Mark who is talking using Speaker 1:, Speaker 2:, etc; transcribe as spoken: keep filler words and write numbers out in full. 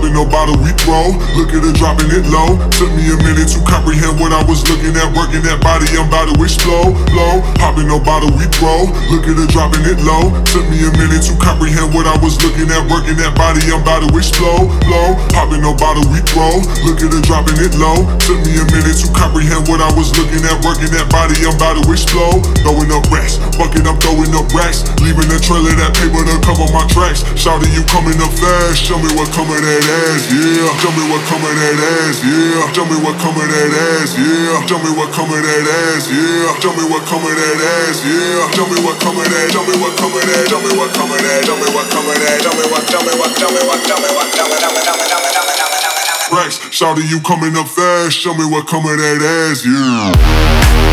Speaker 1: Popping no bottle, we throw. Look at her dropping it low. Took me a minute to comprehend what I was looking at. Working that body, I'm about to explode. Low, popping no bottle, we throw. Look at her dropping it low. Took me a minute to comprehend what I was looking at. Working that body, I'm about to explode. Low, popping no bottle, we throw. Look at her dropping it low. Took me a minute to comprehend what I was looking at. Working that body, I'm about to explode. Throwing up racks, bucket, I'm throwing up racks. Leaving a trail of that paper to cover my tracks. Shouting, you coming up fast. Show me what come of that ass, yeah. Show me what come of that ass, yeah. Show me what come of that ass, yeah. Show me what come of that ass, yeah. Show me what come of that ass, yeah. Show me what come of that. Show me what come of that. Show me what come of that. Show me what come of that. Show me what. Show me what. Show me what. Show me what. Show me. Show me. Show me. Show me. Show me. Show me. Show me. Racks, shouting, you coming up fast. Show me what come of that ass, yeah.